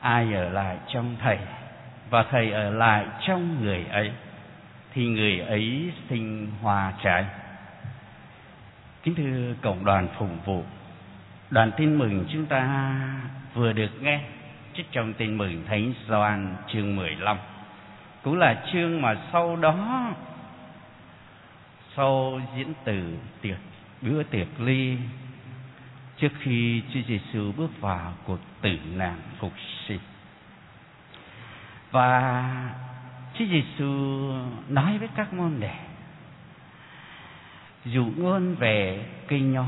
ai ở lại trong Thầy và Thầy ở lại trong người ấy thì người ấy sinh hoa trái. Kính thưa cộng đoàn phục vụ, đoàn tin mừng chúng ta vừa được nghe trích trong tin mừng Thánh Gioan chương 15, cũng là chương mà sau đó, sau diễn từ bữa tiệc ly, trước khi Chúa Giêsu bước vào cuộc tử nạn phục sinh. Và Chúa Giêsu nói với các môn đệ dụ ngôn về cây nho.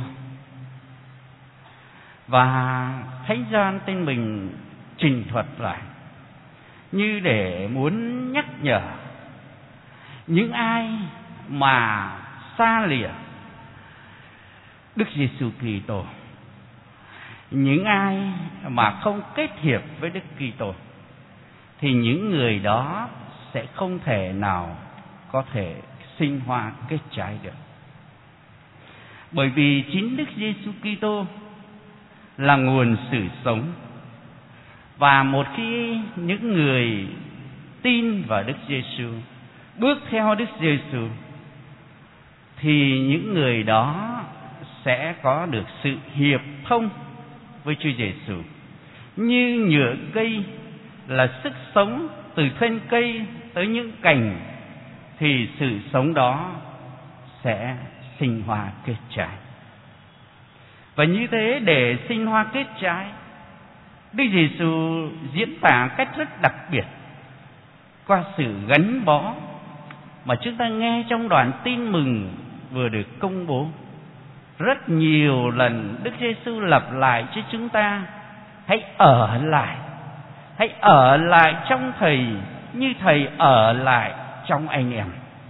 Và Thánh Gioan tin mình trình thuật lại như để muốn nhắc nhở những ai mà xa lìa Đức Giêsu Kitô, những ai mà không kết hiệp với Đức Kitô, thì những người đó sẽ không thể nào có thể sinh hoa kết trái được. Bởi vì chính Đức Giêsu Kitô là nguồn sự sống. Và một khi những người tin vào Đức Giêsu, bước theo Đức Giêsu, thì những người đó sẽ có được sự hiệp thông với Chúa Giêsu. Như nhựa cây là sức sống từ thân cây tới những cành, thì sự sống đó sẽ sinh hoa kết trái. Và như thế, để sinh hoa kết trái, Đức Giêsu diễn tả cách rất đặc biệt qua sự gắn bó mà chúng ta nghe trong đoạn tin mừng vừa được công bố. Rất nhiều lần Đức Giêsu lặp lại cho chúng ta: hãy ở lại trong Thầy như Thầy ở lại trong anh em.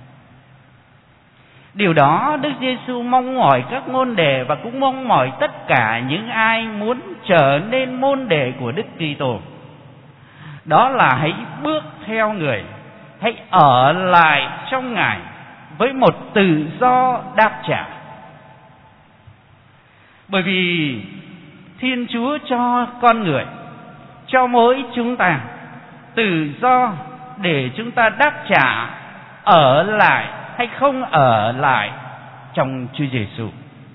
Điều đó Đức Giêsu mong mỏi các môn đệ và cũng mong mỏi tất cả những ai muốn trở nên môn đệ của Đức Kitô. Đó là hãy bước theo Người, hãy ở lại trong Ngài với một tự do đáp trả. Bởi vì Thiên Chúa cho con người, cho mỗi chúng ta tự do để chúng ta đáp trả ở lại hay không ở lại trong Chúa Giêsu.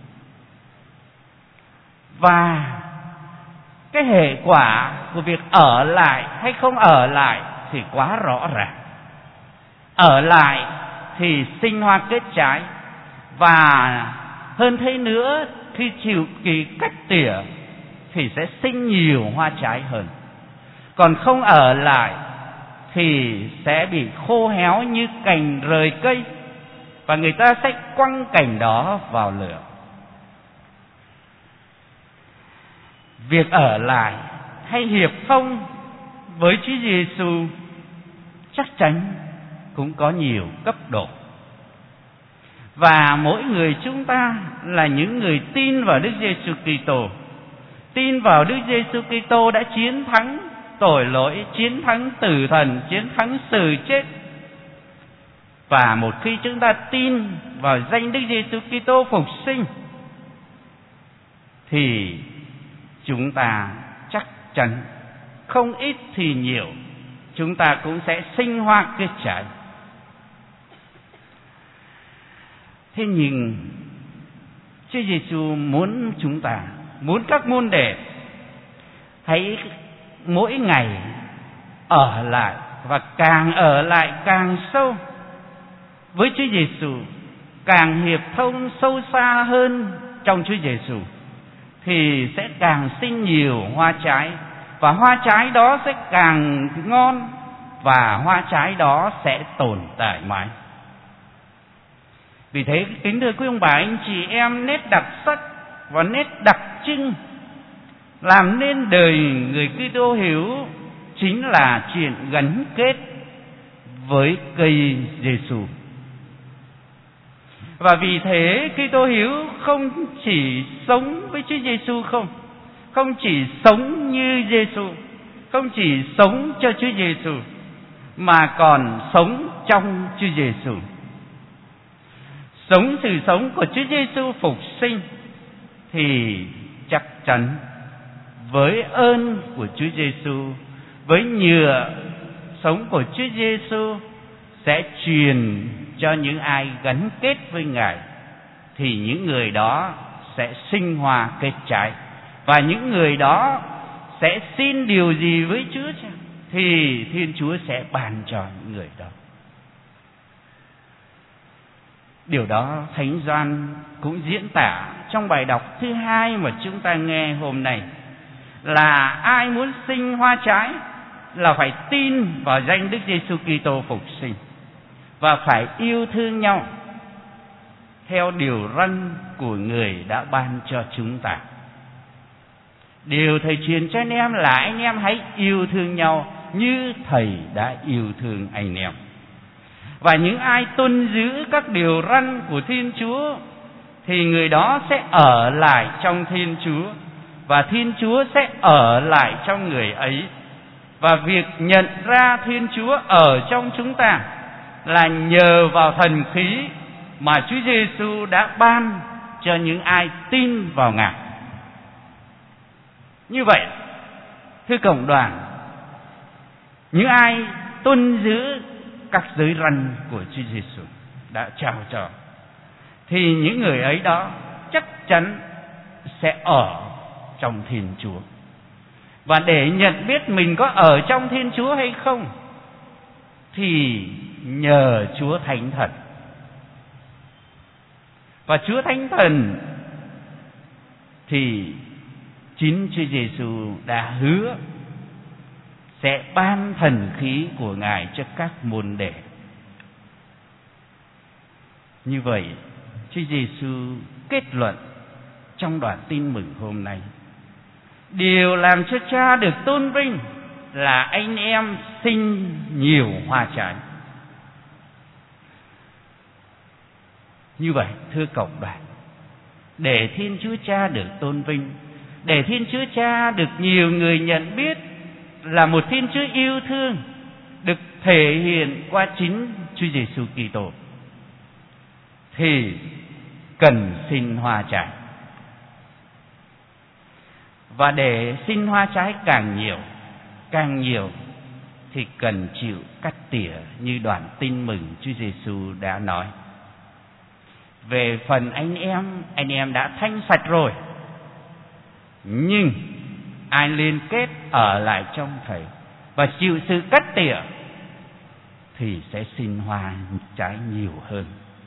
Và cái hệ quả của việc ở lại hay không ở lại thì quá rõ ràng. Ở lại thì sinh hoa kết trái, và hơn thế nữa, khi chịu kỳ cách tỉa thì sẽ sinh nhiều hoa trái hơn. Còn không ở lại thì sẽ bị khô héo như cành rời cây, và người ta sẽ quăng cành đó vào lửa. Việc ở lại hay hiệp thông với Chúa Giêsu chắc chắn cũng có nhiều cấp độ. Và mỗi người chúng ta là những người tin vào Đức Giêsu Kitô, tin vào Đức Giêsu Kitô đã chiến thắng tội lỗi, chiến thắng tử thần, chiến thắng sự chết. Và một khi chúng ta tin vào danh Đức Giêsu Kitô phục sinh, thì chúng ta chắc chắn không ít thì nhiều, chúng ta cũng sẽ sinh hoa kết trái. Thế nhưng Chúa Giêsu muốn chúng ta, muốn các môn đệ hãy mỗi ngày ở lại, và càng ở lại càng sâu với Chúa Giêsu, càng hiệp thông sâu xa hơn trong Chúa Giêsu, thì sẽ càng sinh nhiều hoa trái, và hoa trái đó sẽ càng ngon, và hoa trái đó sẽ tồn tại mãi. Vì thế, kính thưa quý ông bà anh chị em, nét đặc sắc và nét đặc trưng làm nên đời người Kitô hữu chính là chuyện gắn kết với cây Giêsu. Và vì thế, Kitô hữu không chỉ sống với Chúa Giêsu không chỉ sống như Giêsu, không chỉ sống cho Chúa Giêsu, mà còn sống trong Chúa Giêsu. Sống sự sống của Chúa Giêsu phục sinh thì chắc chắn với ơn của Chúa Giêsu, với nhựa sống của Chúa Giêsu sẽ truyền cho những ai gắn kết với Ngài, thì những người đó sẽ sinh hoa kết trái. Và những người đó sẽ xin điều gì với Chúa thì Thiên Chúa sẽ ban cho những người đó. Điều đó Thánh Gioan cũng diễn tả trong bài đọc thứ hai mà chúng ta nghe hôm nay, là ai muốn sinh hoa trái là phải tin vào danh Đức Giêsu Kitô phục sinh và phải yêu thương nhau theo điều răn của Người đã ban cho chúng ta. Điều Thầy truyền cho anh em là anh em hãy yêu thương nhau như Thầy đã yêu thương anh em. Và những ai tuân giữ các điều răn của Thiên Chúa thì người đó sẽ ở lại trong Thiên Chúa, và Thiên Chúa sẽ ở lại trong người ấy. Và việc nhận ra Thiên Chúa ở trong chúng ta là nhờ vào thần khí mà Chúa Giêsu đã ban cho những ai tin vào Ngài. Như vậy, thưa cộng đoàn, những ai tuân giữ các giới răn của Chúa Giêsu đã trao cho, thì những người ấy đó chắc chắn sẽ ở trong Thiên Chúa. Và để nhận biết mình có ở trong Thiên Chúa hay không thì nhờ Chúa Thánh Thần. Và Chúa Thánh Thần thì chính Chúa Giêsu đã hứa sẽ ban thần khí của Ngài cho các môn đệ. Như vậy, Chúa Giêsu kết luận trong đoạn tin mừng hôm nay: điều làm cho Cha được tôn vinh là anh em sinh nhiều hoa trái. Như vậy, thưa cộng đoàn, để Thiên Chúa Cha được tôn vinh, để Thiên Chúa Cha được nhiều người nhận biết là một Thiên Chúa yêu thương, được thể hiện qua chính Chúa Giêsu Kitô, thì cần sinh hoa trái. Và để sinh hoa trái càng nhiều thì cần chịu cắt tỉa như đoạn tin mừng Chúa Giêsu đã nói. Về phần anh em đã thanh sạch rồi, nhưng ai liên kết ở lại trong Thầy và chịu sự cắt tỉa thì sẽ sinh hoa trái nhiều hơn.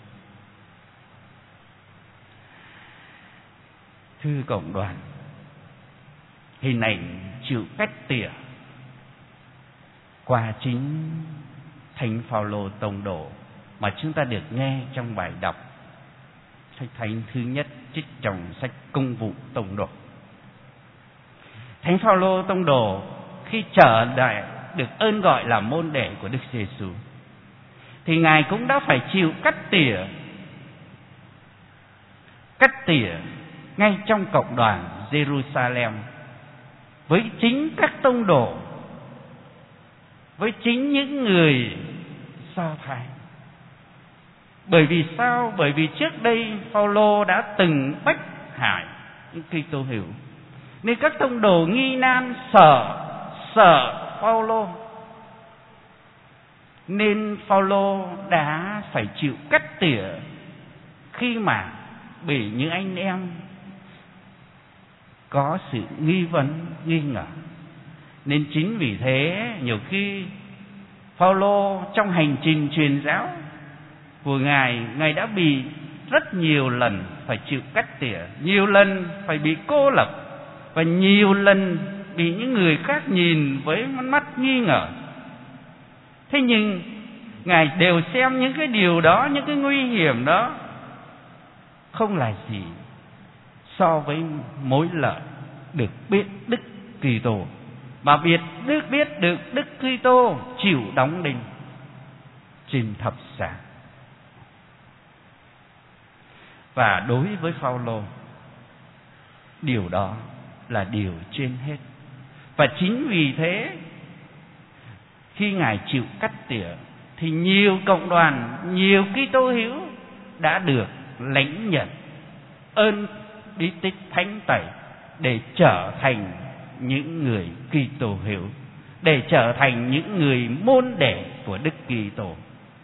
Thưa cộng đoàn, hình ảnh chịu cắt tỉa qua chính Thánh Phaolô tông đồ mà chúng ta được nghe trong bài đọc sách Thánh thứ nhất trích trong sách Công vụ tông đồ. Thánh Phaolô tông đồ khi trở lại được ơn gọi là môn đệ của Đức Giêsu thì Ngài cũng đã phải chịu cắt tỉa ngay trong cộng đoàn Jerusalem với chính các tông đồ, với chính những người Do Thái. Bởi vì sao? Bởi vì trước đây Phaolô đã từng bách hại những Kitô hữu, nên các tông đồ nghi nan sợ Phaolô, nên Phaolô đã phải chịu cắt tỉa khi mà bị những anh em có sự nghi vấn, nghi ngờ. Nên chính vì thế nhiều khi Phaolô trong hành trình truyền giáo của Ngài đã bị rất nhiều lần phải chịu cắt tỉa, nhiều lần phải bị cô lập, và nhiều lần bị những người khác nhìn với mắt nghi ngờ. Thế nhưng Ngài đều xem những cái điều đó, những cái nguy hiểm đó không là gì so với mối lợi được biết Đức Kitô, mà biết được Đức Kitô chịu đóng đinh trên thập giá. Và đối với Phaolô, điều đó là điều trên hết. Và chính vì thế khi Ngài chịu cắt tỉa thì nhiều cộng đoàn, nhiều Kitô hữu đã được lãnh nhận ơn bí tích thánh tẩy để trở thành những người Kitô hữu, để trở thành những người môn đệ của Đức Kitô.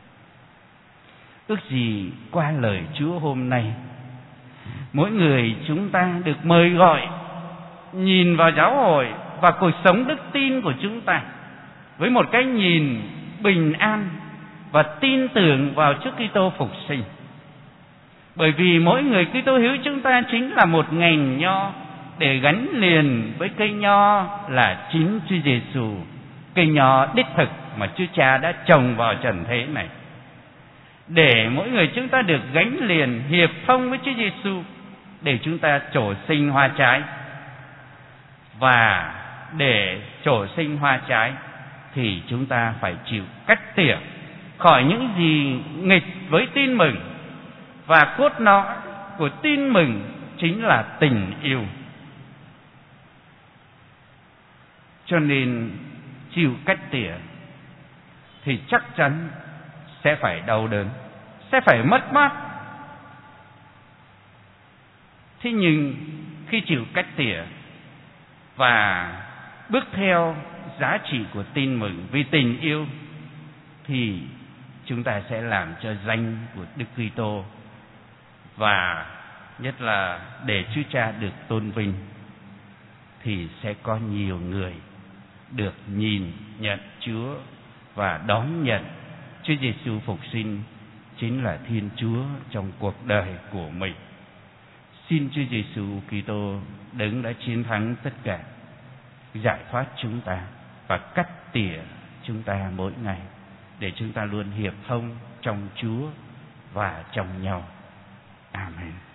Ước gì qua lời Chúa hôm nay, mỗi người chúng ta được mời gọi nhìn vào giáo hội và cuộc sống đức tin của chúng ta với một cái nhìn bình an và tin tưởng vào Chúa Kitô phục sinh. Bởi vì mỗi người Kitô hữu chúng ta chính là một nhành nho để gắn liền với cây nho là chính Chúa Giêsu, cây nho đích thực mà Chúa Cha đã trồng vào trần thế này. Để mỗi người chúng ta được gắn liền hiệp thông với Chúa Giêsu để chúng ta trổ sinh hoa trái. Và để trổ sinh hoa trái thì chúng ta phải chịu cắt tỉa khỏi những gì nghịch với tin mừng, và cốt lõi của tin mừng chính là tình yêu. Cho nên chịu cắt tỉa thì chắc chắn sẽ phải đau đớn, sẽ phải mất mát. Thế nhưng khi chịu cắt tỉa và bước theo giá trị của tin mừng vì tình yêu thì chúng ta sẽ làm cho danh của Đức Kitô và nhất là để Chúa Cha được tôn vinh, thì sẽ có nhiều người được nhìn nhận Chúa và đón nhận Chúa Giêsu phục sinh chính là Thiên Chúa trong cuộc đời của mình. Xin Chúa Giêsu Kitô đấng đã chiến thắng tất cả, giải thoát chúng ta và cắt tỉa chúng ta mỗi ngày để chúng ta luôn hiệp thông trong Chúa và trong nhau. Amen.